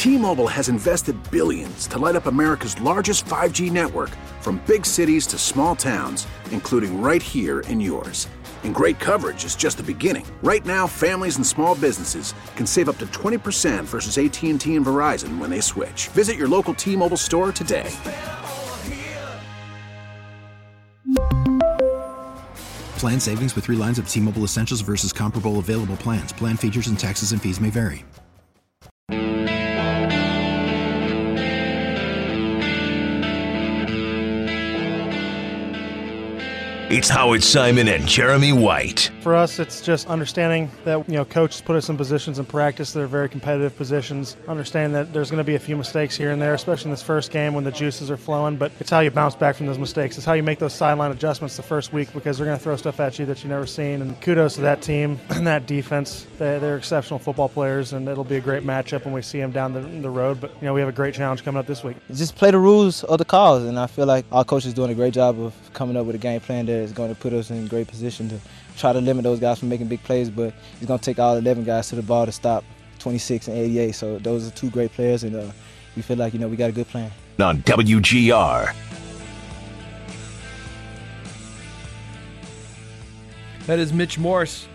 T-Mobile has invested billions to light up America's largest 5G network, from big cities to small towns, including right here in yours. And great coverage is just the beginning. Right now, families and small businesses can save up to 20% versus AT&T and Verizon when they switch. Visit your local T-Mobile store today. Plan savings with 3 lines of T-Mobile Essentials versus comparable available plans. Plan features and taxes and fees may vary. It's Howard Simon and Jeremy White. For us, it's just understanding that, coaches put us in positions in practice that are very competitive positions. Understand that there's going to be a few mistakes here and there, especially in this first game when the juices are flowing, but it's how you bounce back from those mistakes. It's how you make those sideline adjustments the first week, because they're going to throw stuff at you that you've never seen. And kudos to that team and that defense. They're exceptional football players, and it'll be a great matchup when we see them down the road. But, we have a great challenge coming up this week. Just play the rules of the calls, and I feel like our coach is doing a great job of coming up with a game plan that is going to put us in a great position to try to limit those guys from making big plays, but he's going to take all 11 guys to the ball to stop 26 and 88. So those are 2 great players, and we feel like, we got a good plan. On WGR. That is Mitch Morse,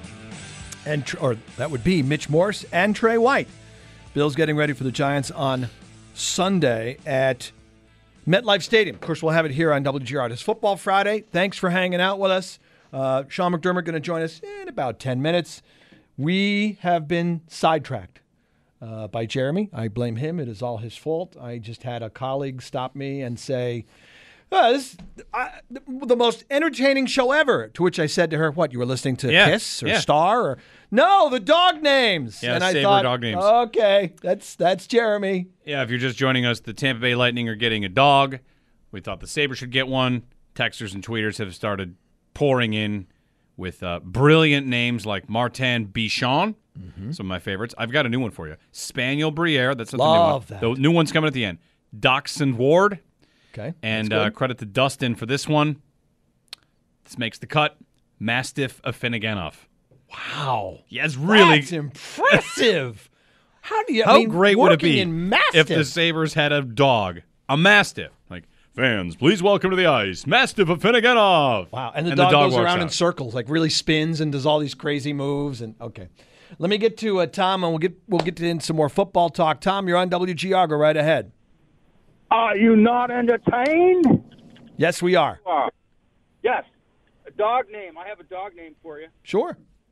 that would be Mitch Morse and Trey White. Bills getting ready for the Giants on Sunday at MetLife Stadium. Of course, we'll have it here on WGR. It's Football Friday. Thanks for hanging out with us. Sean McDermott going to join us in about 10 minutes. We have been sidetracked by Jeremy. I blame him. It is all his fault. I just had a colleague stop me and say, this is the most entertaining show ever. To which I said to her, what, you were listening to Kiss or Star? Or no, the dog names. Yeah, and I Sabre thought, dog names. Okay, that's Jeremy. Yeah, if you're just joining us, the Tampa Bay Lightning are getting a dog. We thought the Sabres should get one. Texters and tweeters have started pouring in with brilliant names like Martin Bichon, some of my favorites. I've got a new one for you. Spaniel Briere. That's a Love new one. that. The new one's coming at the end. Dachshund Ward. Okay. And credit to Dustin for this one. This makes the cut. Mastiff Afinogenov. Wow. Yes, really. That's impressive. How great would it be if the Sabres had a dog? A Mastiff. Like, fans, please welcome to the ice, Mastiff Afinogenov. Wow. And the dog goes around in out. circles, like really spins and does all these crazy moves. And okay. Let me get to Tom, and we'll get in some more football talk. Tom, you're on WGR. Go right ahead. Are you not entertained? Yes, we are. Yes. A dog name. I have a dog name for you. Sure.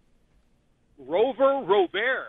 Rover Robert.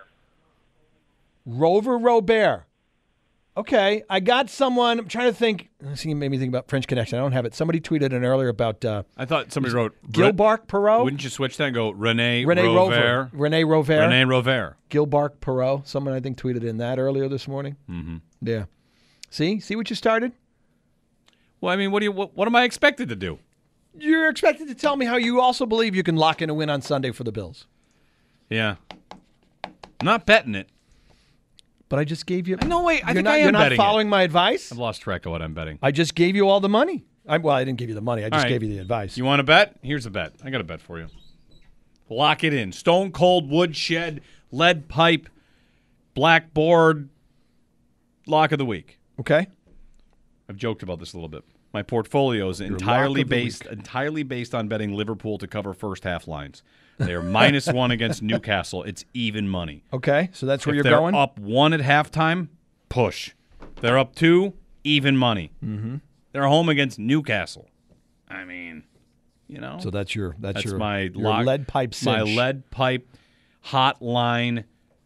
Rover Robert. Okay, I got someone. I'm trying to think. See, you made me think about French Connection. I don't have it. Somebody tweeted in earlier about. I thought somebody wrote Gilbark Perot. Wouldn't you switch that and go Rene Rover? Rene Rover. Gilbark Perot. Someone I think tweeted in that earlier this morning. Mm-hmm. Yeah. See what you started? Well, I mean, what am I expected to do? You're expected to tell me how you also believe you can lock in a win on Sunday for the Bills. Yeah. I'm not betting it. But I just gave you... No, wait. I think I am You're not betting following my advice? I've lost track of what I'm betting. I just gave you all the money. I didn't give you the money. I just gave you the advice. You want to bet? Here's a bet. I got a bet for you. Lock it in. Stone Cold Woodshed, Lead Pipe, Blackboard, Lock of the Week. Okay. I've joked about this a little bit. My portfolio is entirely based on betting Liverpool to cover first half lines. They are -1 against Newcastle. It's even money. Okay, so that's where you're they're going? Up 1 at halftime, push. They're up 2, even money. Mm-hmm. They're home against Newcastle. I mean, So that's your my lead pipe cinch. My lead pipe hotline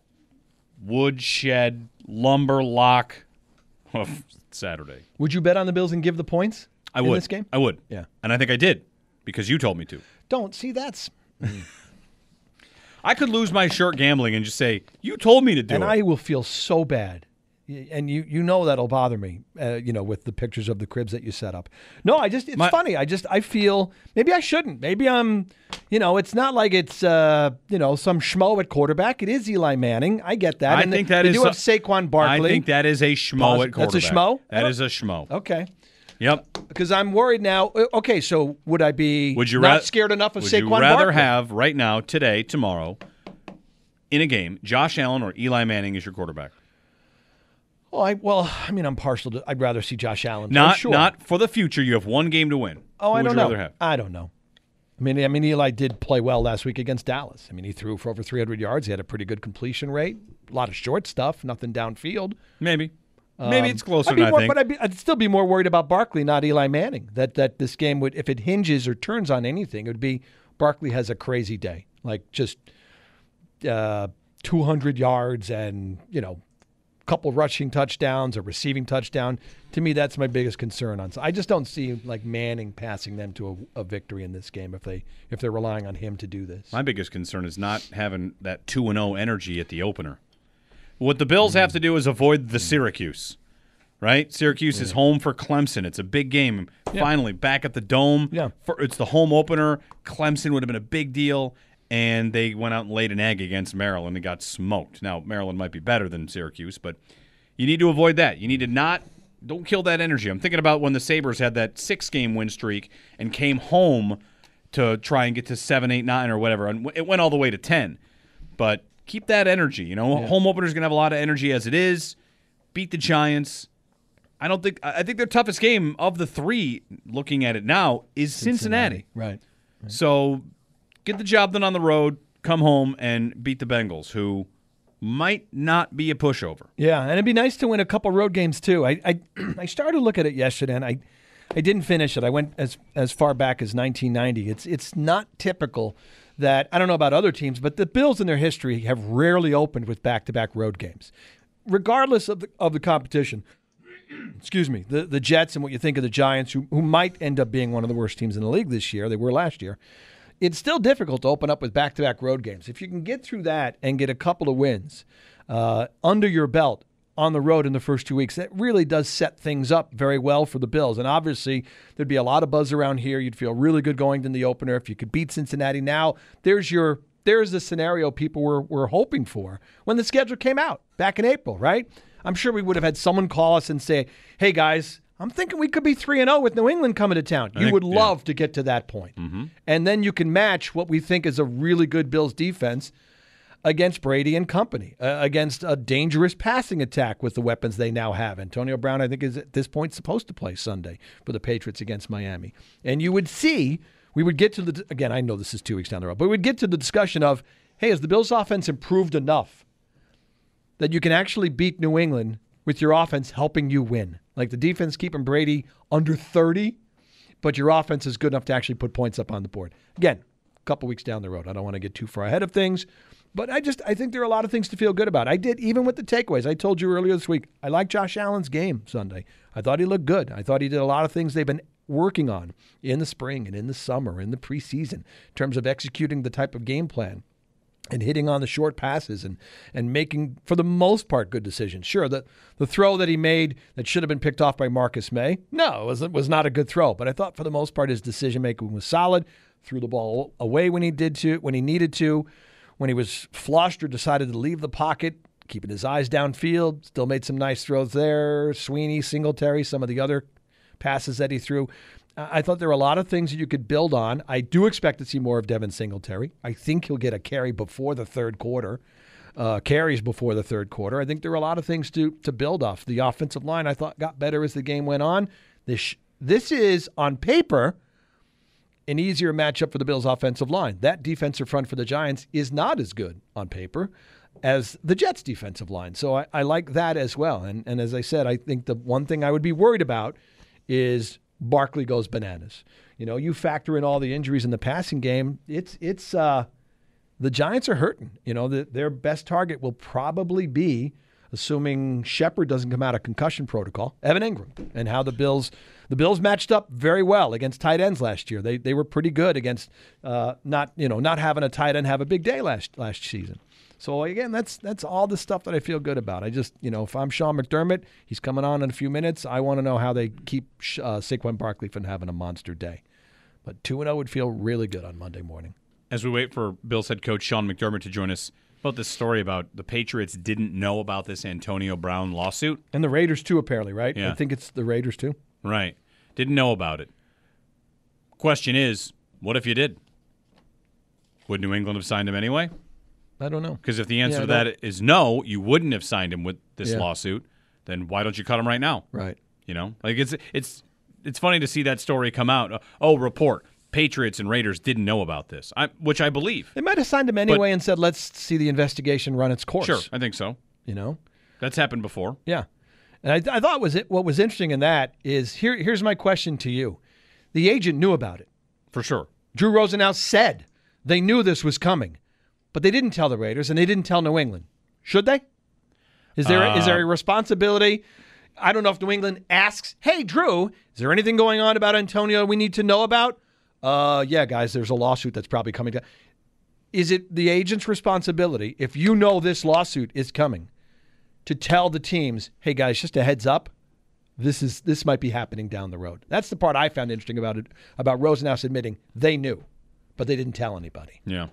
woodshed lumber lock of Saturday. Would you bet on the Bills and give the points in this game? I would. Yeah. And I think I did because you told me to. Don't. See, that's... I could lose my shirt gambling and just say, you told me to do it. And I will feel so bad. And you know that'll bother me, with the pictures of the cribs that you set up. No, it's funny. I feel, maybe I shouldn't. Maybe I'm, it's not like it's, some schmo at quarterback. It is Eli Manning. I get that. I think that is. You have Saquon Barkley. I think that is a schmo at quarterback. That's a schmo? That is a schmo. Okay. Yep. Because I'm worried now. Okay, so would I be not scared enough of Saquon Barkley? Would you rather have right now, today, tomorrow, in a game, Josh Allen or Eli Manning as your quarterback? Oh, I'm partial to. I'd rather see Josh Allen. Not for the future. You have one game to win. Oh, I don't know. Rather have? I don't know. I mean, Eli did play well last week against Dallas. I mean, he threw for over 300 yards. He had a pretty good completion rate. A lot of short stuff, nothing downfield. Maybe it's closer than I think. But I'd still be more worried about Barkley, not Eli Manning. That this game would, if it hinges or turns on anything, it would be Barkley has a crazy day, like just 200 yards and couple rushing touchdowns, a receiving touchdown. To me, that's my biggest concern on. So I just don't see like Manning passing them to a victory in this game if they're relying on him to do this. My biggest concern is not having that 2-0 energy at the opener. What the Bills have to do is avoid the Syracuse, right? Syracuse is home for Clemson. It's a big game. Finally, back at the Dome. Yeah. It's the home opener. Clemson would have been a big deal. And they went out and laid an egg against Maryland and got smoked. Now, Maryland might be better than Syracuse, but you need to avoid that. You need to don't kill that energy. I'm thinking about when the Sabres had that 6-game win streak and came home to try and get to 7, 8, 9 or whatever. And it went all the way to 10. But keep that energy. Home opener's going to have a lot of energy as it is. Beat the Giants. I think their toughest game of the three, looking at it now, is Cincinnati. Right. So get the job done on the road, come home, and beat the Bengals, who might not be a pushover. Yeah, and it'd be nice to win a couple road games, too. I started to look at it yesterday, and I didn't finish it. I went as far back as 1990. It's not typical that, I don't know about other teams, but the Bills in their history have rarely opened with back-to-back road games. Regardless of the competition, excuse me, the Jets and what you think of the Giants, who might end up being one of the worst teams in the league this year, they were last year, it's still difficult to open up with back-to-back road games. If you can get through that and get a couple of wins under your belt on the road in the first 2 weeks, that really does set things up very well for the Bills. And obviously, there'd be a lot of buzz around here. You'd feel really good going to the opener. If you could beat Cincinnati now, there's the scenario people were hoping for when the schedule came out back in April, right? I'm sure we would have had someone call us and say, hey, guys, I'm thinking we could be 3-0 with New England coming to town. You would love to get to that point. Mm-hmm. And then you can match what we think is a really good Bills defense against Brady and company, against a dangerous passing attack with the weapons they now have. Antonio Brown, I think, is at this point supposed to play Sunday for the Patriots against Miami. And you would see, we would get to again, I know this is 2 weeks down the road, but we'd get to the discussion of, hey, has the Bills offense improved enough that you can actually beat New England with your offense helping you win? Like the defense keeping Brady under 30, but your offense is good enough to actually put points up on the board. Again, a couple weeks down the road. I don't want to get too far ahead of things, but I think there are a lot of things to feel good about. I did, even with the takeaways. I told you earlier this week, I like Josh Allen's game Sunday. I thought he looked good. I thought he did a lot of things they've been working on in the spring and in the summer, in the preseason, in terms of executing the type of game plan and hitting on the short passes and making, for the most part, good decisions. Sure, the throw that he made that should have been picked off by Marcus May, no, it was not a good throw. But I thought for the most part his decision-making was solid, threw the ball away when he needed to, when he was flushed or decided to leave the pocket, keeping his eyes downfield, still made some nice throws there. Sweeney, Singletary, some of the other passes that he threw. I thought there were a lot of things that you could build on. I do expect to see more of Devin Singletary. I think he'll get a carry before the third quarter, carries before the third quarter. I think there were a lot of things to build off. The offensive line, I thought, got better as the game went on. This is, on paper, an easier matchup for the Bills' offensive line. That defensive front for the Giants is not as good on paper as the Jets' defensive line. So I like that as well. And as I said, I think the one thing I would be worried about is Barkley goes bananas. You factor in all the injuries in the passing game. It's the Giants are hurting. Their best target will probably be, assuming Shepard doesn't come out of concussion protocol, Evan Ingram, and how the Bills matched up very well against tight ends last year. They were pretty good against not having a tight end have a big day last season. So, again, that's all the stuff that I feel good about. I just, if I'm Sean McDermott, he's coming on in a few minutes. I want to know how they keep Saquon Barkley from having a monster day. But 2-0 would feel really good on Monday morning. As we wait for Bills head coach Sean McDermott to join us, about this story about the Patriots didn't know about this Antonio Brown lawsuit. And the Raiders, too, apparently, right? Yeah. I think it's the Raiders, too. Right. Didn't know about it. Question is, what if you did? Would New England have signed him anyway? I don't know. Because if the answer to that is no, you wouldn't have signed him with this lawsuit. then why don't you cut him right now? Right. You know, like it's funny to see that story come out. Report. Patriots and Raiders didn't know about this, which I believe. They might have signed him anyway and said, let's see the investigation run its course. Sure, I think so. You know? That's happened before. Yeah. And I thought what was interesting in that is, here's my question to you. The agent knew about it. For sure. Drew Rosenhaus said they knew this was coming, but they didn't tell the Raiders and they didn't tell New England. Should they? Is there a responsibility? I don't know if New England asks, hey, Drew, is there anything going on about Antonio we need to know about? Yeah, guys, there's a lawsuit that's probably coming down. Is it the agent's responsibility, if you know this lawsuit is coming, to tell the teams, hey, guys, just a heads up, this might be happening down the road? That's the part I found interesting about it, about Rosenhaus admitting they knew, but they didn't tell anybody. Yeah.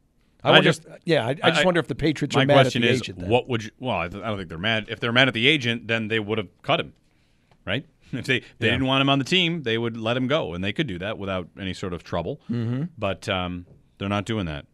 I just wonder if the Patriots are mad at the agent. My question is, I don't think they're mad. If they're mad at the agent, then they would have cut him, right? If they didn't want him on the team, they would let him go, and they could do that without any sort of trouble. Mm-hmm. But they're not doing that.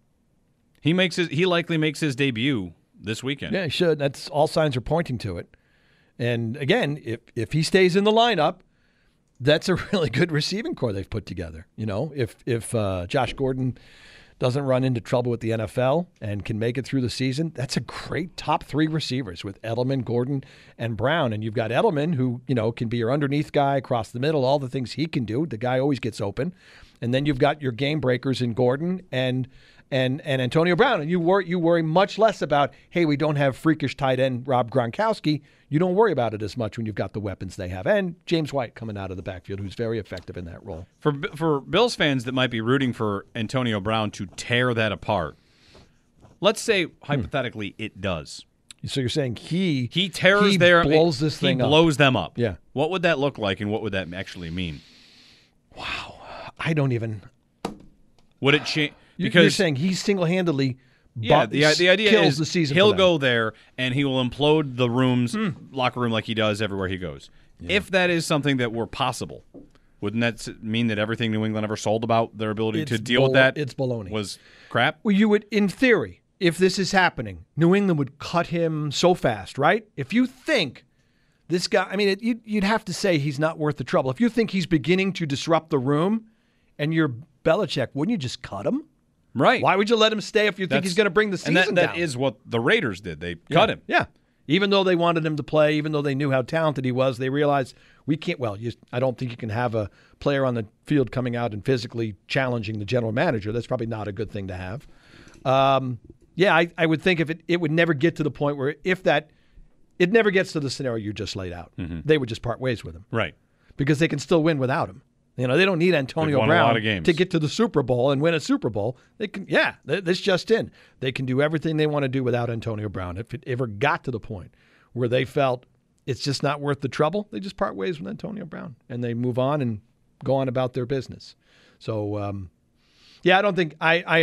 He likely makes his debut this weekend. Yeah, he should. That's all signs are pointing to it. And again, if he stays in the lineup, that's a really good receiving core they've put together. You know, if Josh Gordon doesn't run into trouble with the NFL and can make it through the season, that's a great top 3 receivers with Edelman, Gordon, and Brown. And you've got Edelman, who, you know, can be your underneath guy across the middle, all the things he can do. The guy always gets open. And then you've got your game breakers in Gordon and Antonio Brown. And you worry much less about, hey, we don't have freakish tight end Rob Gronkowski. You don't worry about it as much when you've got the weapons they have. And James White coming out of the backfield, who's very effective in that role. For Bills fans that might be rooting for Antonio Brown to tear that apart, let's say hypothetically it does. So you're saying he blows this thing up. He blows them up. Yeah. What would that look like, and what would that actually mean? Wow. I don't even. Would it change? Because you're saying he single-handedly. Yeah, the idea is the season he'll go there and he will implode the locker room like he does everywhere he goes. Yeah. If that is something that were possible, wouldn't that mean that everything New England ever sold about their ability to deal with that was crap? Well, you would, in theory, if this is happening, New England would cut him so fast, right? If you think this guy, I mean, you'd have to say he's not worth the trouble. If you think he's beginning to disrupt the room and you're Belichick, wouldn't you just cut him? Right. Why would you let him stay if you think he's going to bring the season down? And that is what the Raiders did. They cut him. Yeah. Even though they wanted him to play, even though they knew how talented he was, they realized we can't. Well, I don't think you can have a player on the field coming out and physically challenging the general manager. That's probably not a good thing to have. I would think if it would never get to the point where it never gets to the scenario you just laid out. Mm-hmm. They would just part ways with him. Right. Because they can still win without him. You know, they don't need Antonio Brown to get to the Super Bowl and win a Super Bowl. They can, this just in. They can do everything they want to do without Antonio Brown. If it ever got to the point where they felt it's just not worth the trouble, they just part ways with Antonio Brown and they move on and go on about their business. So, I don't think I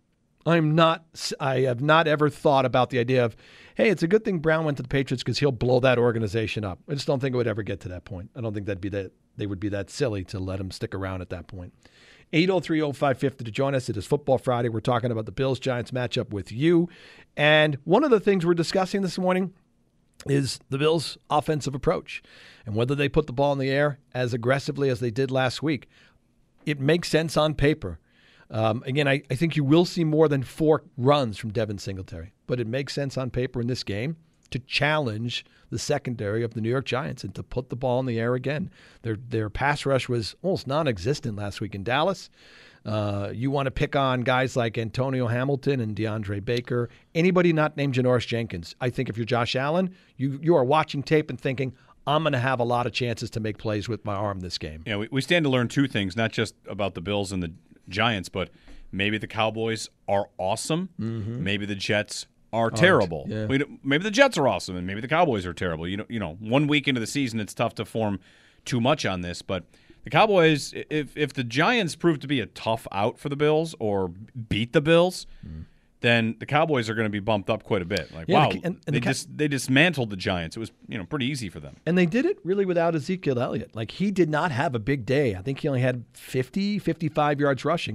have not ever thought about the idea of, hey, it's a good thing Brown went to the Patriots because he'll blow that organization up. I just don't think it would ever get to that point. I don't think they would be that silly to let him stick around at that point. 803-0550 to join us. It is Football Friday. We're talking about the Bills-Giants matchup with you. And one of the things we're discussing this morning is the Bills' offensive approach and whether they put the ball in the air as aggressively as they did last week. It makes sense on paper. Again, I think you will see more than 4 runs from Devin Singletary, but it makes sense on paper in this game to challenge the secondary of the New York Giants and to put the ball in the air again. Their pass rush was almost non-existent last week in Dallas. You want to pick on guys like Antonio Hamilton and DeAndre Baker, anybody not named Janoris Jenkins. I think if you're Josh Allen, you are watching tape and thinking, I'm going to have a lot of chances to make plays with my arm this game. Yeah, we stand to learn 2 things, not just about the Bills and the Giants, but maybe the Cowboys are awesome. Mm-hmm. Maybe the Jets are terrible. Yeah. Maybe the Jets are awesome, and maybe the Cowboys are terrible. You know, 1 week into the season, it's tough to form too much on this. But the Cowboys, if the Giants prove to be a tough out for the Bills or beat the Bills, then the Cowboys are going to be bumped up quite a bit. Like, wow, they dismantled the Giants. It was pretty easy for them. And they did it really without Ezekiel Elliott. Like, he did not have a big day. I think he only had 50, 55 yards rushing.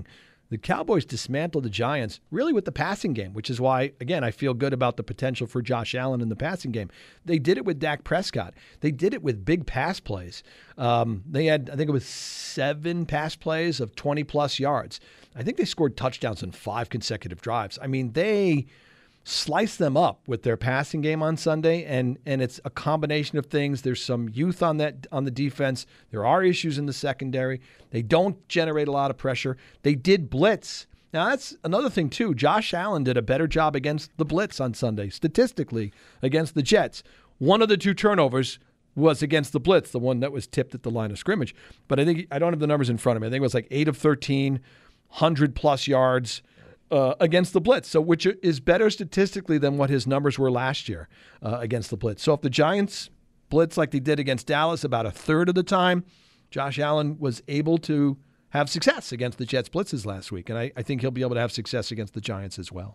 The Cowboys dismantled the Giants really with the passing game, which is why, again, I feel good about the potential for Josh Allen in the passing game. They did it with Dak Prescott. They did it with big pass plays. They had, I think it was 7 pass plays of 20-plus yards. I think they scored touchdowns in 5 consecutive drives. I mean, they slice them up with their passing game on Sunday, and it's a combination of things. There's some youth on the defense. There are issues in the secondary. They don't generate a lot of pressure. They did blitz. Now, that's another thing, too. Josh Allen did a better job against the blitz on Sunday, statistically, against the Jets. One of the 2 turnovers was against the blitz, the one that was tipped at the line of scrimmage. But I don't have the numbers in front of me. I think it was like 8 of 13, 100-plus yards against the blitz, so which is better statistically than what his numbers were last year against the blitz. So if the Giants blitz like they did against Dallas about a third of the time, Josh Allen was able to have success against the Jets blitzes last week, and I think he'll be able to have success against the Giants as well.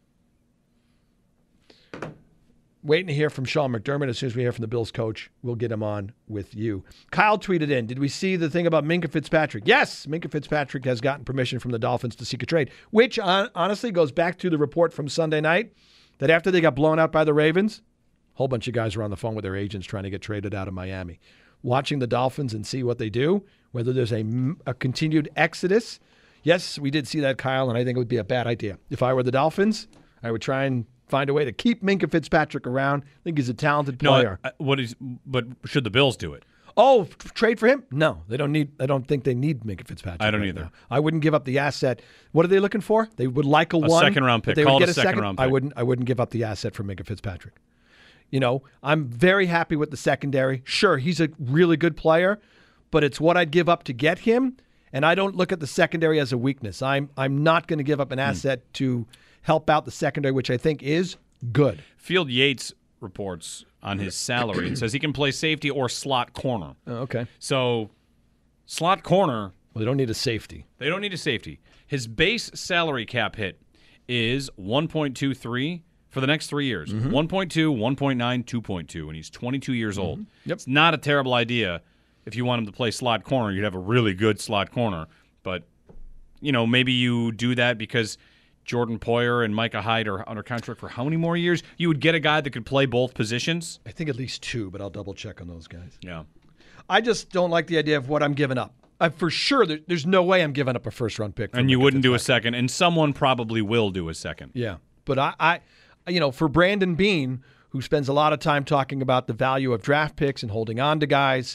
Waiting to hear from Sean McDermott. As soon as we hear from the Bills coach, we'll get him on with you. Kyle tweeted in, did we see the thing about Minkah Fitzpatrick? Yes, Minkah Fitzpatrick has gotten permission from the Dolphins to seek a trade, which honestly goes back to the report from Sunday night that after they got blown out by the Ravens, a whole bunch of guys were on the phone with their agents trying to get traded out of Miami. Watching the Dolphins and see what they do, whether there's a continued exodus. Yes, we did see that, Kyle, and I think it would be a bad idea. If I were the Dolphins, I would try and find a way to keep Minkah Fitzpatrick around. I think he's a talented player. But should the Bills do it? Oh, trade for him? No, they don't need. I don't think they need Minkah Fitzpatrick. I don't either. Now. I wouldn't give up the asset. What are they looking for? They would like a second-round pick. They Call would it get a second-round pick. I wouldn't give up the asset for Minkah Fitzpatrick. You know, I'm very happy with the secondary. Sure, he's a really good player, but it's what I'd give up to get him, and I don't look at the secondary as a weakness. I'm not going to give up an asset to help out the secondary, which I think is good. Field Yates reports on his salary and says he can play safety or slot corner. Oh, okay. So, slot corner. Well, they don't need a safety. They don't need a safety. His base salary cap hit is 1.23 for the next 3 years. 1.2, 1.9, 2.2, and he's 22 years old. Yep. It's not a terrible idea. If you want him to play slot corner, you'd have a really good slot corner. But, you know, maybe you do that because Jordan Poyer and Micah Hyde are under contract for how many more years? You would get a guy that could play both positions? I think at least 2, but I'll double-check on those guys. Yeah. I just don't like the idea of what I'm giving up. For sure, there's no way I'm giving up a first-round pick. And you wouldn't do a second, and someone probably will do a second. Yeah. But I for Brandon Beane, who spends a lot of time talking about the value of draft picks and holding on to guys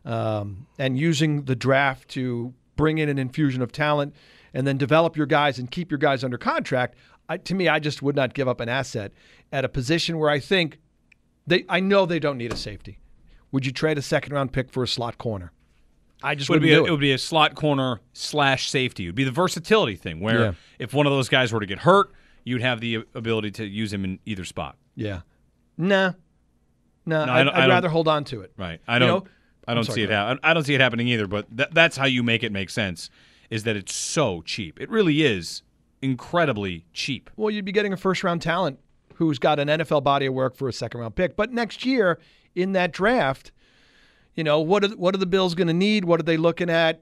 and using the draft to bring in an infusion of talent and then develop your guys and keep your guys under contract, to me, I just would not give up an asset at a position where I think I know they don't need a safety. Would you trade a second-round pick for a slot corner? I just wouldn't do it. It would be a slot corner / safety. It would be the versatility thing where if one of those guys were to get hurt, you'd have the ability to use him in either spot. Yeah. No, I'd rather hold on to it. Right. I don't see it happening either, but that's how you make it make sense, is that it's so cheap. It really is incredibly cheap. Well, you'd be getting a first-round talent who's got an NFL body of work for a second-round pick. But next year in that draft, what are the Bills going to need? What are they looking at?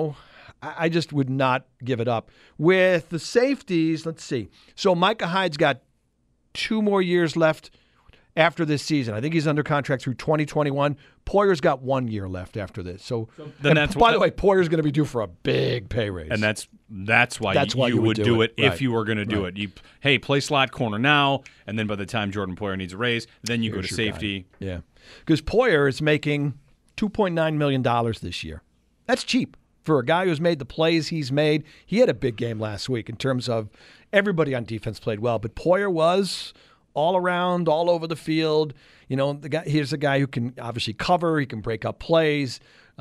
I just would not give it up. With the safeties, let's see. So Micah Hyde's got 2 more years left after this season. I think he's under contract through 2021. Poyer's got 1 year left after this. So, by the way, Poyer's going to be due for a big pay raise. And that's why you would do it if you were going to do it. Play slot corner now, and then by the time Jordan Poyer needs a raise, then you go to safety. Guy. Yeah, because Poyer is making $2.9 million this year. That's cheap for a guy who's made the plays he's made. He had a big game last week in terms of everybody on defense played well, but Poyer was all around, all over the field. Here's a guy who can obviously cover. He can break up plays.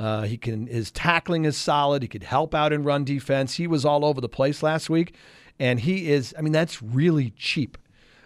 His tackling is solid. He could help out in run defense. He was all over the place last week, and that's really cheap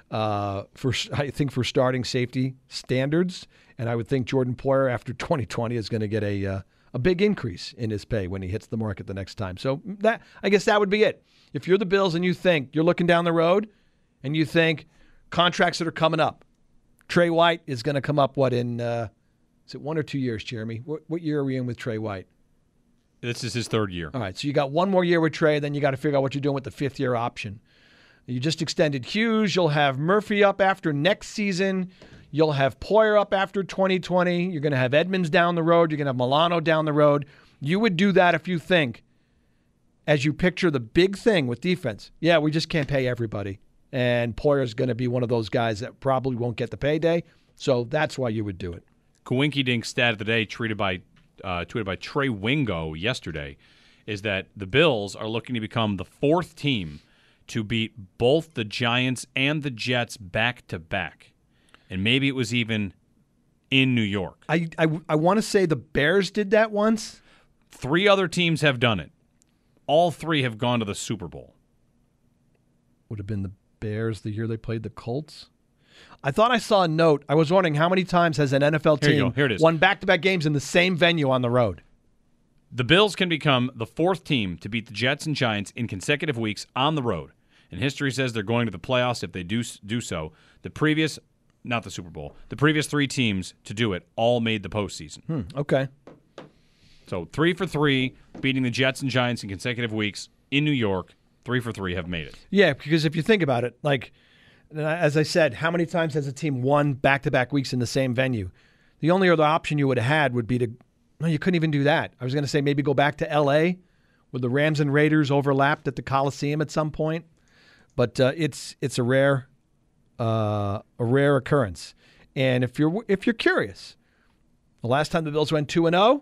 for starting safety standards. And I would think Jordan Poyer after 2020 is going to get a big increase in his pay when he hits the market the next time. So I guess that would be it. If you're the Bills and you think you're looking down the road and you think contracts that are coming up, Trey White is going to come up, is it 1 or 2 years, Jeremy? What year are we in with Trey White? This is his third year. All right, so you got one more year with Trey, then you got to figure out what you're doing with the fifth-year option. You just extended Hughes. You'll have Murphy up after next season. You'll have Poyer up after 2020. You're going to have Edmonds down the road. You're going to have Milano down the road. You would do that if you think, as you picture the big thing with defense, yeah, we just can't pay everybody. And Poyer's going to be one of those guys that probably won't get the payday. So that's why you would do it. Coinky Dink stat of the day tweeted by Trey Wingo yesterday is that the Bills are looking to become the fourth team to beat both the Giants and the Jets back-to-back. And maybe it was even in New York. I want to say the Bears did that once. 3 other teams have done it. All 3 have gone to the Super Bowl. Would have been the Bears the year they played the Colts. I thought I saw a note. I was wondering how many times has an NFL team won back-to-back games in the same venue on the road. The Bills can become the 4th team to beat the Jets and Giants in consecutive weeks on the road. And history says they're going to the playoffs if they do so. Not the Super Bowl. The previous 3 teams to do it all made the postseason. Okay. So 3 for 3, beating the Jets and Giants in consecutive weeks in New York. 3 for 3 have made it. Yeah, because if you think about it, like, as I said, how many times has a team won back-to-back weeks in the same venue? The only other option you would have had would be you couldn't even do that. I was going to say maybe go back to L.A. where the Rams and Raiders overlapped at the Coliseum at some point. But it's a rare occurrence. And if you're curious, the last time the Bills went 2-0,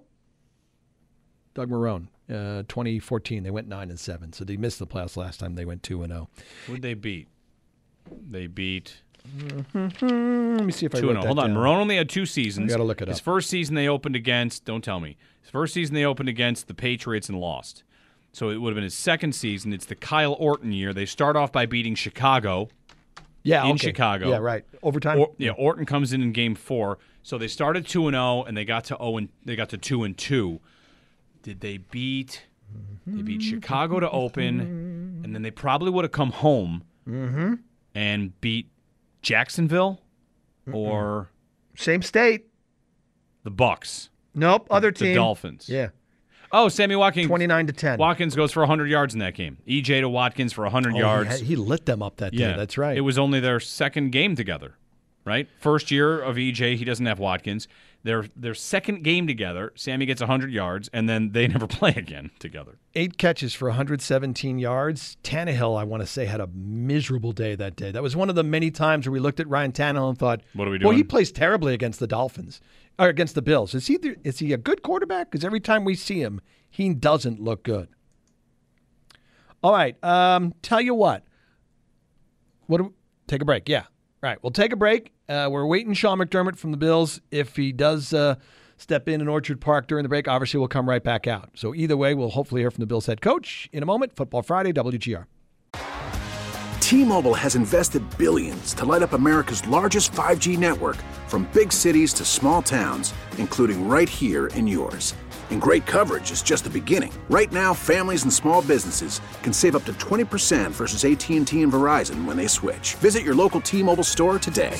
Doug Marrone, 2014, they went 9-7. So they missed the playoffs last time they went 2-0. Who'd they beat? They beat. Let me see if I wrote that Hold on, down. Marrone only had 2 seasons. I got to look it up. His first season they opened against. Don't tell me. His first season they opened against the Patriots and lost. So it would have been his second season. It's the Kyle Orton year. They start off by beating Chicago. In Chicago. Yeah, right. Overtime. Orton comes in Game 4. So they started 2-0 and they got to 2-2. Did they beat? They beat Chicago to open, and then they probably would have come home and beat Jacksonville or same state. The Bucks. Nope, other team. The Dolphins. Yeah. Oh, Sammy Watkins. 29-10. Watkins goes for 100 yards in that game. EJ to Watkins for 100 yards. He lit them up that day. Yeah, that's right. It was only their second game together, right? First year of EJ, he doesn't have Watkins. Their second game together, Sammy gets 100 yards, and then they never play again together. 8 catches for 117 yards. Tannehill, I want to say, had a miserable day that day. That was one of the many times where we looked at Ryan Tannehill and thought, what are we doing? Well, he plays terribly against the Dolphins, or against the Bills. Is he a good quarterback? Because every time we see him, he doesn't look good. All right, tell you what. Take a break, yeah. All right, we'll take a break. We're waiting Sean McDermott from the Bills. If he does step in Orchard Park during the break, obviously we'll come right back out. So either way, we'll hopefully hear from the Bills head coach in a moment. Football Friday, WGR. T-Mobile has invested billions to light up America's largest 5G network, from big cities to small towns, including right here in yours. And great coverage is just the beginning. Right now, families and small businesses can save up to 20% versus AT&T and Verizon when they switch. Visit your local T-Mobile store today.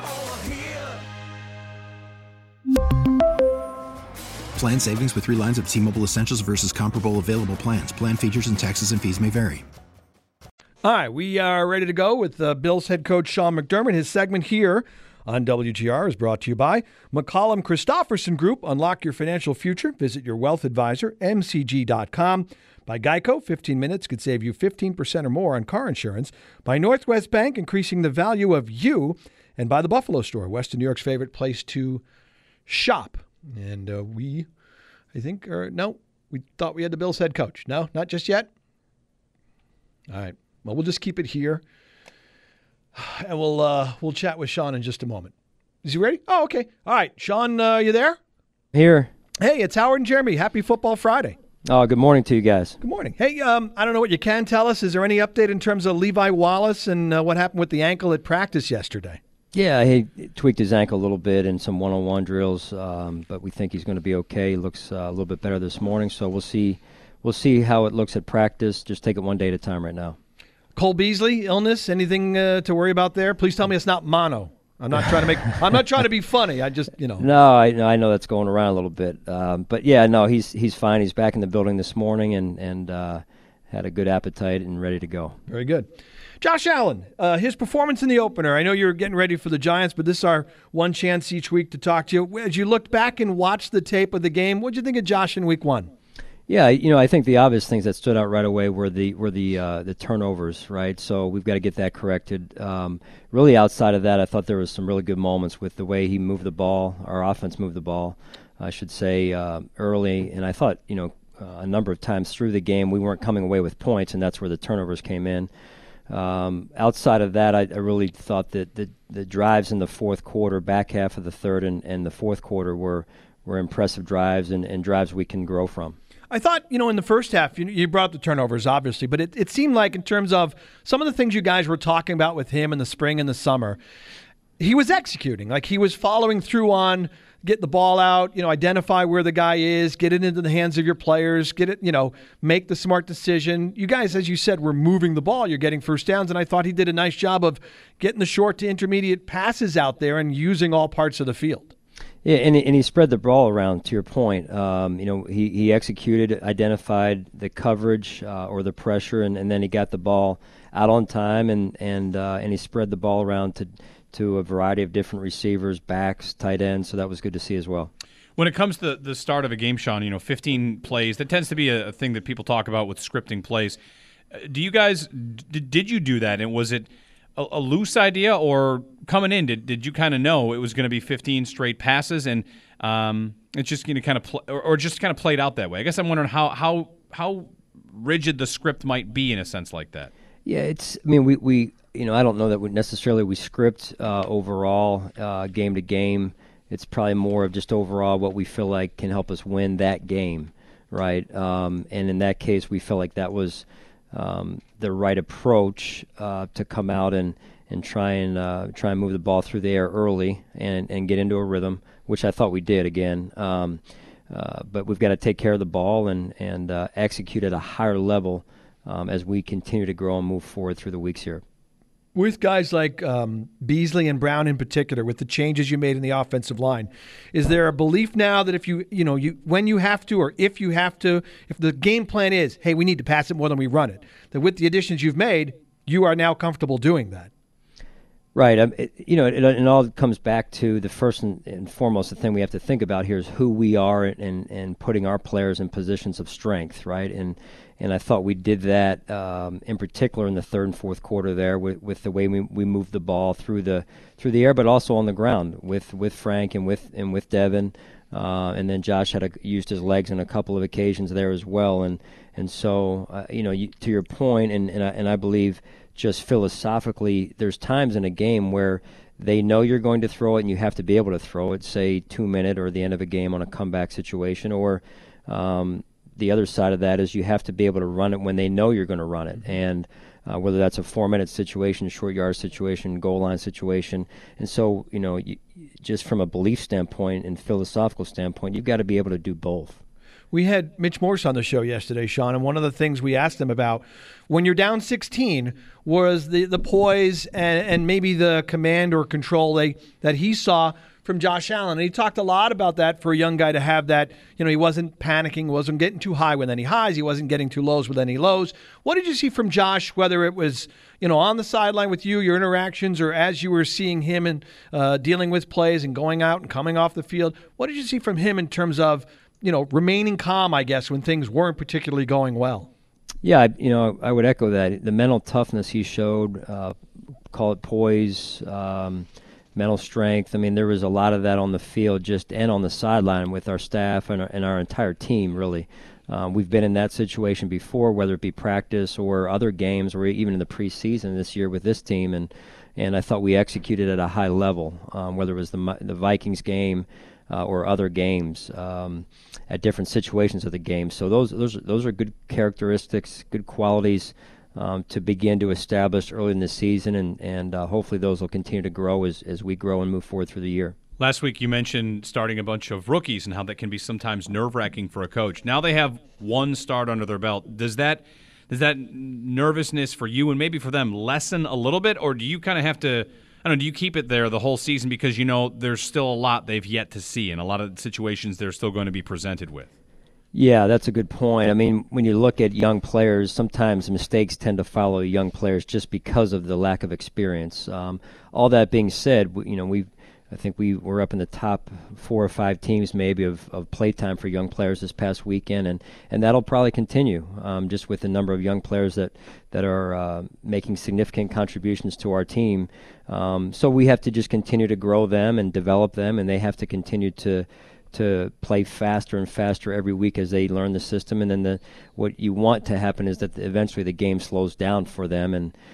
Plan savings with 3 lines of T-Mobile Essentials versus comparable available plans. Plan features and taxes and fees may vary. All right, we are ready to go with Bills head coach Sean McDermott. His segment here on WGR is brought to you by McCollum Christofferson Group. Unlock your financial future. Visit your wealth advisor, mcg.com. By Geico, 15 minutes could save you 15% or more on car insurance. By Northwest Bank, increasing the value of you. And by the Buffalo Store, Western New York's favorite place to shop. And we thought we had the Bills head coach. No, not just yet. All right. Well, we'll just keep it here. And we'll chat with Sean in just a moment. Is he ready? Oh, okay. All right. Sean, you there? Here. Hey, it's Howard and Jeremy. Happy Football Friday. Oh, good morning to you guys. Good morning. Hey, I don't know what you can tell us. Is there any update in terms of Levi Wallace and what happened with the ankle at practice yesterday? Yeah, he tweaked his ankle a little bit in some one-on-one drills, but we think he's going to be okay. He looks a little bit better this morning, so we'll see how it looks at practice. Just take it one day at a time right now. Cole Beasley, illness, anything to worry about there? Please tell me it's not mono. I'm not trying to be funny. I just, No, I know that's going around a little bit. But yeah, no, he's fine. He's back in the building this morning and had a good appetite and ready to go. Very good. Josh Allen, his performance in the opener. I know you're getting ready for the Giants, but this is our one chance each week to talk to you. As you looked back and watched the tape of the game, what did you think of Josh in week 1? Yeah, I think the obvious things that stood out right away were the turnovers, right? So we've got to get that corrected. Really, outside of that, I thought there was some really good moments with the way he moved the ball, our offense moved the ball, I should say, early. And I thought, a number of times through the game we weren't coming away with points, and that's where the turnovers came in. Outside of that, I really thought that the drives in the fourth quarter, back half of the third and the fourth quarter were impressive drives and drives we can grow from. I thought, in the first half, you brought up the turnovers, obviously, but it seemed like in terms of some of the things you guys were talking about with him in the spring and the summer, he was executing. Like he was following through on get the ball out, identify where the guy is, get it into the hands of your players, get it, make the smart decision. You guys, as you said, were moving the ball. You're getting first downs, and I thought he did a nice job of getting the short to intermediate passes out there and using all parts of the field. Yeah, and he spread the ball around, to your point. He executed, identified the coverage or the pressure, and then he got the ball out on time, and he spread the ball around to a variety of different receivers, backs, tight ends, so that was good to see as well. When it comes to the start of a game, Sean, 15 plays, that tends to be a thing that people talk about with scripting plays. Do you guys, did you do that, and was it a loose idea, or coming in, did you kind of know it was going to be 15 straight passes, and it's just going to kind of or just kind of played out that way? I guess I'm wondering how rigid the script might be in a sense like that. Yeah, we I don't know that we script overall game to game. It's probably more of just overall what we feel like can help us win that game, right? And in that case, we felt like that was the right approach to come out and try and move the ball through the air early and get into a rhythm, which I thought we did again. But we've got to take care of the ball and execute at a higher level as we continue to grow and move forward through the weeks here. With guys like Beasley and Brown in particular, with the changes you made in the offensive line, is there a belief now that if when you have to, or if you have to, if the game plan is, hey, we need to pass it more than we run it, that with the additions you've made, you are now comfortable doing that? Right. It all comes back to the first and foremost, the thing we have to think about here is who we are and putting our players in positions of strength, right? And I thought we did that in particular in the third and fourth quarter there with the way we moved the ball through the air, but also on the ground with Frank and with Devin, and then Josh used his legs on a couple of occasions there as well, and so to your point, and I believe just philosophically, there's times in a game where they know you're going to throw it and you have to be able to throw it, say 2 minute or the end of a game on a comeback situation, or the other side of that is you have to be able to run it when they know you're going to run it, and whether that's a 4-minute situation, short yard situation, goal line situation. And so, just from a belief standpoint and philosophical standpoint, you've got to be able to do both. We had Mitch Morse on the show yesterday, Sean, and one of the things we asked him about when you're down 16 was the poise and maybe the command or control that he saw from Josh Allen. And he talked a lot about that for a young guy to have that. He wasn't panicking, wasn't getting too high with any highs, he wasn't getting too lows with any lows. What did you see from Josh, whether it was on the sideline with you, your interactions, or as you were seeing him and dealing with plays and going out and coming off the field? What did you see from him in terms of remaining calm, I guess, when things weren't particularly going well? Yeah, I would echo that. The mental toughness he showed, call it poise, mental strength. I mean, there was a lot of that on the field and on the sideline with our staff and our entire team, really. We've been in that situation before, whether it be practice or other games or even in the preseason this year with this team, and I thought we executed at a high level, whether it was the Vikings game or other games at different situations of the game. So those are good characteristics, good qualities to begin to establish early in the season, and hopefully those will continue to grow as we grow and move forward through the year. Last week you mentioned starting a bunch of rookies and how that can be sometimes nerve-wracking for a coach. Now they have one start under their belt. Does that nervousness for you and maybe for them lessen a little bit, or do you kind of have to – I I don't know, do you keep it there the whole season because there's still a lot they've yet to see and a lot of situations they're still going to be presented with? Yeah, that's a good point. I mean, when you look at young players, sometimes mistakes tend to follow young players just because of the lack of experience. All that being said, I think we were up in the top 4 or 5 teams maybe of playtime for young players this past weekend, and that'll probably continue just with the number of young players that are making significant contributions to our team. So we have to just continue to grow them and develop them, and they have to continue to play faster and faster every week as they learn the system. And then what you want to happen is that eventually the game slows down for them,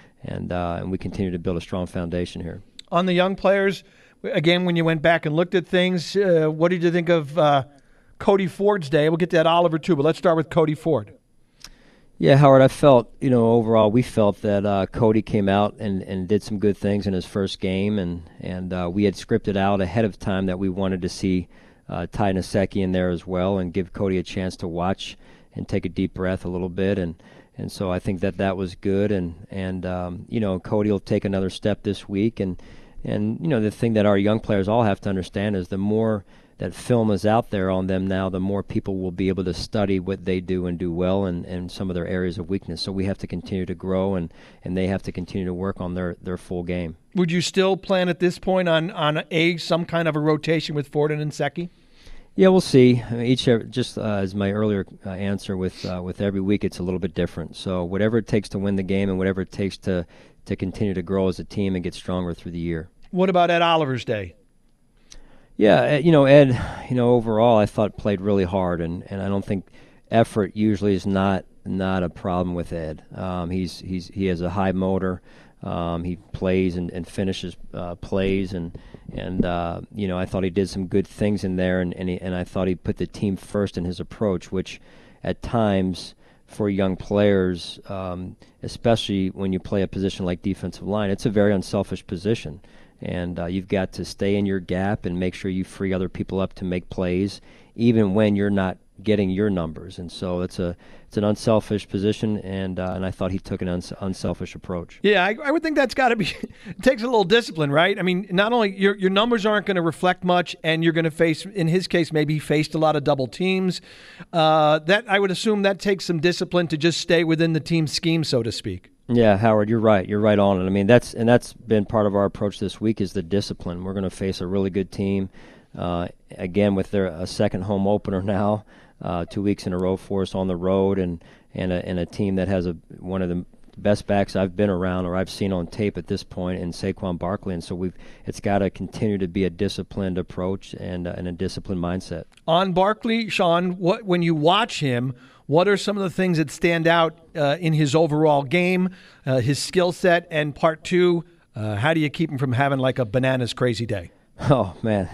and we continue to build a strong foundation here. On the young players, again, when you went back and looked at things, what did you think of Cody Ford's day? We'll get to that Oliver too, but let's start with Cody Ford. Yeah, Howard, I felt, overall we felt that Cody came out and did some good things in his first game, and we had scripted out ahead of time that we wanted to see Ty Nsekhe in there as well and give Cody a chance to watch and take a deep breath a little bit, and so I think that was good, and Cody will take another step this week, and the thing that our young players all have to understand is the more that film is out there on them now, the more people will be able to study what they do and do well and some of their areas of weakness. So we have to continue to grow, and they have to continue to work on their full game. Would you still plan at this point on some kind of a rotation with Ford and Nsekhe? Yeah, we'll see. I mean, just as my earlier answer with every week, it's a little bit different. So whatever it takes to win the game and whatever it takes to continue to grow as a team and get stronger through the year. What about Ed Oliver's day? Yeah, Ed, overall I thought played really hard, and I don't think effort usually is not a problem with Ed. He has a high motor. He plays and finishes plays, and I thought he did some good things in there, and I thought he put the team first in his approach, which at times for young players, especially when you play a position like defensive line, it's a very unselfish position. And you've got to stay in your gap and make sure you free other people up to make plays, even when you're not getting your numbers. And so it's an unselfish position, and I thought he took an unselfish approach. Yeah, I would think that's got to be it takes a little discipline, right? I mean, not only your numbers aren't going to reflect much, and you're going to face, in his case, maybe he faced a lot of double teams. That I would assume that takes some discipline to just stay within the team scheme, so to speak. Yeah, Howard, you're right. You're right on it. I mean, that's been part of our approach this week is the discipline. We're going to face a really good team, again with a second home opener now, 2 weeks in a row for us on the road, and a team that has one of the best backs I've been around or I've seen on tape at this point in Saquon Barkley, and so it's got to continue to be a disciplined approach and a disciplined mindset. On Barkley, Sean, when you watch him, what are some of the things that stand out in his overall game, his skill set, and part two, how do you keep him from having like a bananas crazy day? Oh man,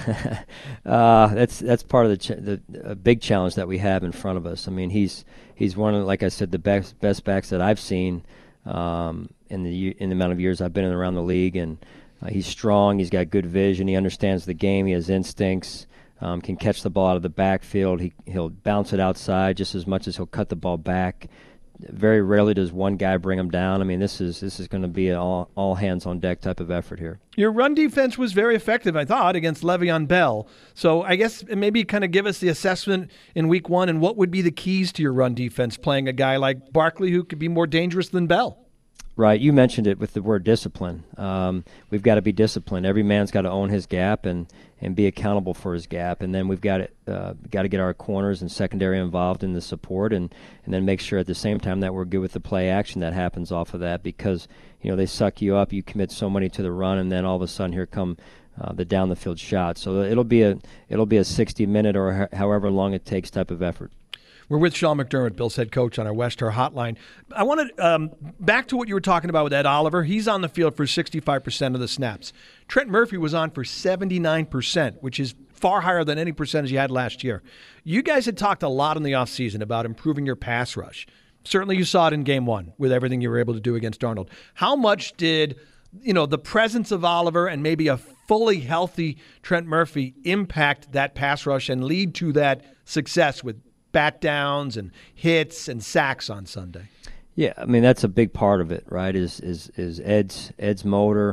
that's part of the big challenge that we have in front of us. I mean, he's one of, like I said, the best backs that I've seen in the amount of years I've been around the league, and he's strong. He's got good vision. He understands the game. He has instincts. Can catch the ball out of the backfield. He'll bounce it outside just as much as he'll cut the ball back. Very rarely does one guy bring him down. I mean, this is going to be an all hands on deck type of effort here. Your run defense was very effective, I thought, against Le'Veon Bell. So I guess maybe kind of give us the assessment in week one and what would be the keys to your run defense playing a guy like Barkley who could be more dangerous than Bell. Right, you mentioned it with the word discipline. We've got to be disciplined. Every man's got to own his gap and be accountable for his gap. And then we've got to get our corners and secondary involved in the support, and then make sure at the same time that we're good with the play action that happens off of that, because they suck you up. You commit so many to the run, and then all of a sudden here come the down the field shot. So it'll be a 60-minute or however long it takes type of effort. We're with Sean McDermott, Bill's head coach, on our Westar hotline. I wanted back to what you were talking about with Ed Oliver. He's on the field for 65% of the snaps. Trent Murphy was on for 79%, which is far higher than any percentage you had last year. You guys had talked a lot in the offseason about improving your pass rush. Certainly you saw it in game one with everything you were able to do against Darnold. How much did the presence of Oliver and maybe a fully healthy Trent Murphy impact that pass rush and lead to that success with bat downs and hits and sacks on Sunday? Yeah, I mean, that's a big part of it, right, is Ed's motor,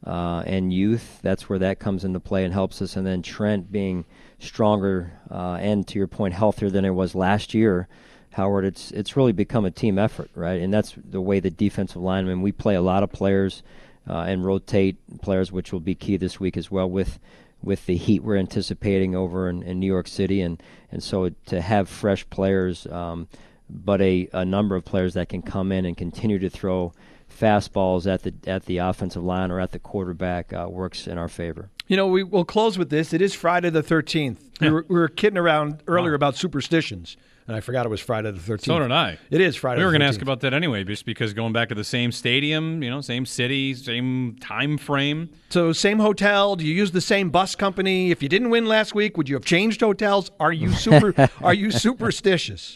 and youth. That's where that comes into play and helps us. And then Trent being stronger and, to your point, healthier than it was last year. Howard, it's really become a team effort, right? And that's the way the defensive linemen, we play a lot of players and rotate players, which will be key this week as well with the heat we're anticipating over in New York City. And so to have fresh players, but a number of players that can come in and continue to throw fastballs at the offensive line or at the quarterback works in our favor. We'll close with this. It is Friday the 13th. We were kidding around earlier about superstitions, and I forgot it was Friday the 13th. So did I. It is Friday the 13th. We were going to ask about that anyway, just because going back to the same stadium, same city, same time frame. So same hotel. Do you use the same bus company? If you didn't win last week, would you have changed hotels? Are you superstitious?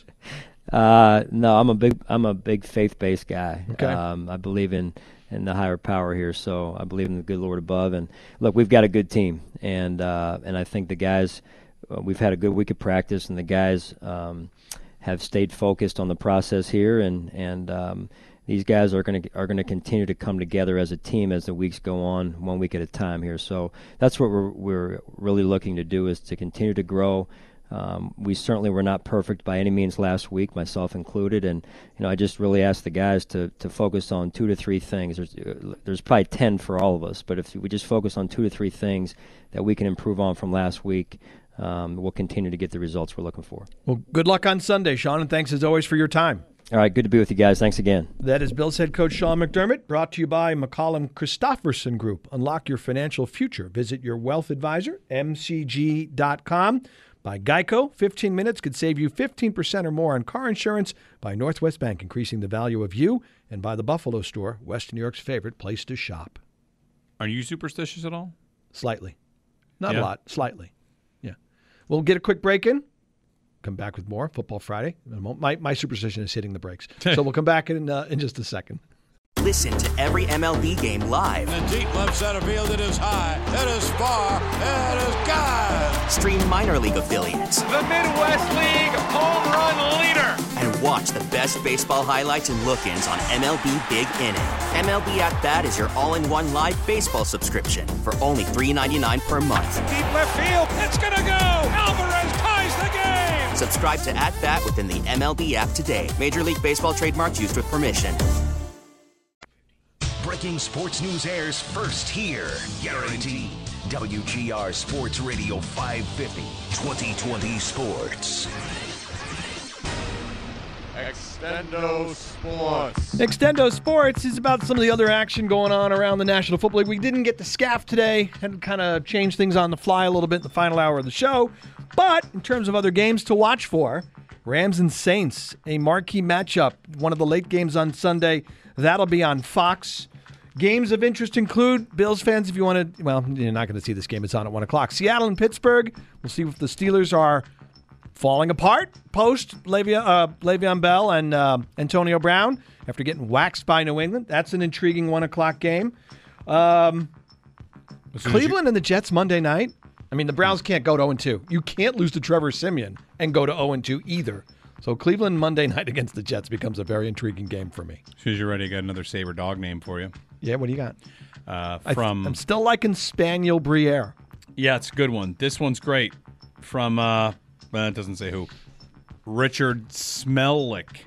No, I'm a big faith-based guy. Okay. I believe in the higher power here, so I believe in the good Lord above. And look, we've got a good team, and I think the guys, we've had a good week of practice, and the guys have stayed focused on the process here, and these guys are going to continue to come together as a team as the weeks go on, 1 week at a time here. So that's what we're really looking to do, is to continue to grow. We certainly were not perfect by any means last week, myself included, and I just really asked the guys to focus on 2 to 3 things. There's probably 10 for all of us, but if we just focus on 2 to 3 things that we can improve on from last week, we'll continue to get the results we're looking for. Well, good luck on Sunday, Sean, and thanks as always for your time. All right, good to be with you guys. Thanks again. That is Bills head coach Sean McDermott, brought to you by McCollum Christofferson Group. Unlock your financial future. Visit your wealth advisor, mcg.com. By Geico, 15 minutes could save you 15% or more on car insurance. By Northwest Bank, increasing the value of you. And by the Buffalo Store, Western New York's favorite place to shop. Are you superstitious at all? Slightly. Not a lot. Slightly. Yeah. We'll get a quick break in. Come back with more Football Friday. My superstition is hitting the brakes. So we'll come back in just a second. Listen to every MLB game live. In the deep left center field, it is high, it is far, it is gone. Stream minor league affiliates. The Midwest League home run leader. And watch the best baseball highlights and look-ins on MLB Big Inning. MLB At Bat is your all-in-one live baseball subscription for only $3.99 per month. Deep left field, it's gonna go. Alvarez ties the game. Subscribe to At Bat within the MLB app today. Major League Baseball trademarks used with permission. Breaking sports news airs first here. Guaranteed. WGR Sports Radio 550. 2020 Sports. Extendo Sports. Extendo Sports is about some of the other action going on around the National Football League. We didn't get the SCAF today. Had to kind of change things on the fly a little bit in the final hour of the show. But in terms of other games to watch for, Rams and Saints, a marquee matchup. One of the late games on Sunday. That'll be on Fox. Games of interest include, Bills fans, if you want to, well, you're not going to see this game. It's on at 1 o'clock. Seattle and Pittsburgh. We'll see if the Steelers are falling apart post Le'Veon Bell and Antonio Brown after getting waxed by New England. That's an intriguing 1 o'clock game. Cleveland and the Jets Monday night. I mean, the Browns can't go to 0-2. You can't lose to Trevor Siemian and go to 0-2 either. So Cleveland Monday night against the Jets becomes a very intriguing game for me. As soon as you're ready, I got another Sabre dog name for you. Yeah, what do you got? I'm still liking Spaniel Briere. Yeah, it's a good one. This one's great. From, it doesn't say who. Richard Smellick.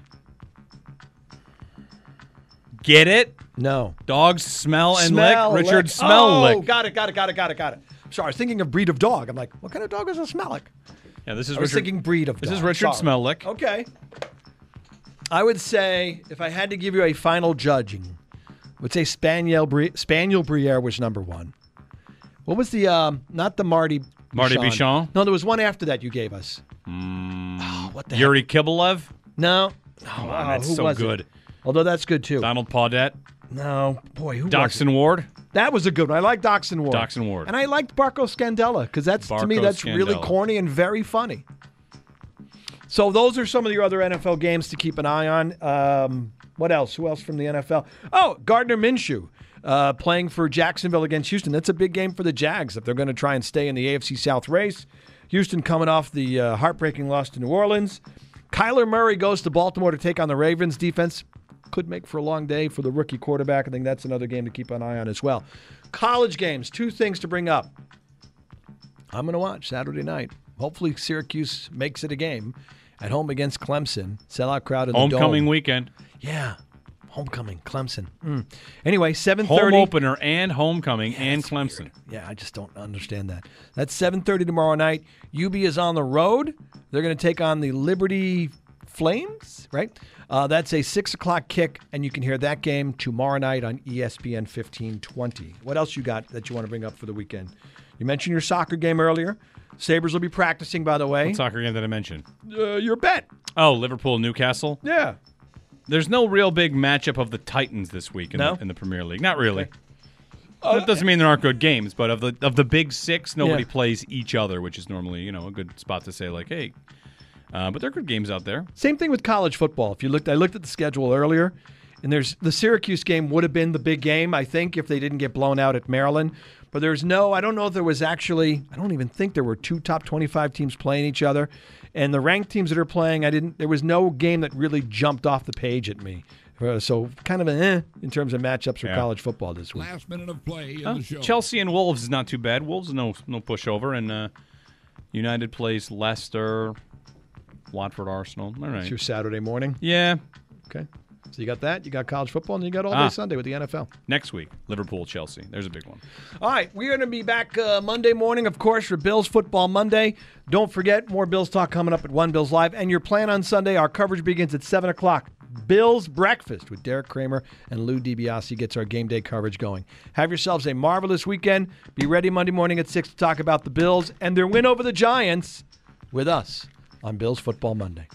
Get it? No. Dogs smell and lick. Richard Smellick. Oh, got it. Sorry, I was thinking of breed of dog. I'm like, what kind of dog is a Smellick? Yeah, this is I was thinking breed of dog. This is Richard Smellick. Okay. I would say, if I had to give you a final judging, I would say Spaniel Briere was number one. What was the, not the Marty Bichon? No, there was one after that you gave us. What the Yuri heck? Kibelev? No. Come on, that's who so was good. It? Although that's good, too. Donald Paudette? No. Boy, who Doxson was it? Ward? That was a good one. I like Doxson Ward. And I liked Barco Scandella, because to me, that's really corny and very funny. So those are some of your other NFL games to keep an eye on. What else? Who else from the NFL? Oh, Gardner Minshew playing for Jacksonville against Houston. That's a big game for the Jags if they're going to try and stay in the AFC South race. Houston coming off the heartbreaking loss to New Orleans. Kyler Murray goes to Baltimore to take on the Ravens defense. could make for a long day for the rookie quarterback. I think that's another game to keep an eye on as well. College games, 2 things to bring up. I'm going to watch Saturday night. Hopefully Syracuse makes it a game at home against Clemson. Sellout crowd in the Dome. Homecoming weekend. Yeah. Homecoming, Clemson. Anyway, 7:30. Home opener and homecoming and Clemson. Weird. Yeah, I just don't understand that. That's 7:30 tomorrow night. UB is on the road. They're going to take on the Liberty Flames, right? That's a 6 o'clock kick, and you can hear that game tomorrow night on ESPN 1520. What else you got that you want to bring up for the weekend? You mentioned your soccer game earlier. Sabres will be practicing, by the way. What soccer game did I mention? Your bet. Oh, Liverpool-Newcastle? Yeah. There's no real big matchup of the Titans this week in the Premier League. Not really. Okay. That doesn't mean there aren't good games, but of the big 6, nobody plays each other, which is normally a good spot to say like, hey. But there are good games out there. Same thing with college football. I looked at the schedule earlier, and there's the Syracuse game would have been the big game, I think, if they didn't get blown out at Maryland. But I don't know if there was actually, I don't even think there were 2 top 25 teams playing each other. And the ranked teams that are playing, there was no game that really jumped off the page at me. So kind of in terms of matchups for college football this week. Last minute of play in the show. Chelsea and Wolves is not too bad. Wolves no pushover, and United plays Leicester, Watford, Arsenal. All right. It's your Saturday morning? Yeah. Okay. So you got that, you got college football, and you got all day Sunday with the NFL. Next week, Liverpool, Chelsea. There's a big one. All right, we're going to be back Monday morning, of course, for Bills Football Monday. Don't forget, more Bills talk coming up at 1 Bills Live. And your plan on Sunday, our coverage begins at 7 o'clock. Bills Breakfast with Derek Kramer and Lou DiBiase gets our game day coverage going. Have yourselves a marvelous weekend. Be ready Monday morning at 6 to talk about the Bills and their win over the Giants with us on Bills Football Monday.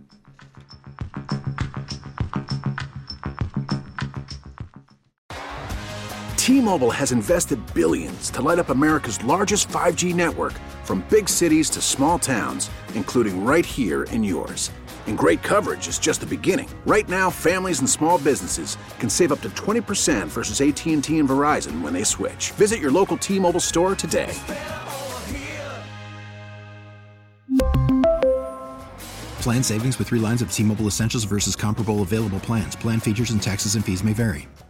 T-Mobile has invested billions to light up America's largest 5G network, from big cities to small towns, including right here in yours. And great coverage is just the beginning. Right now, families and small businesses can save up to 20% versus AT&T and Verizon when they switch. Visit your local T-Mobile store today. Plan savings with 3 lines of T-Mobile Essentials versus comparable available plans. Plan features and taxes and fees may vary.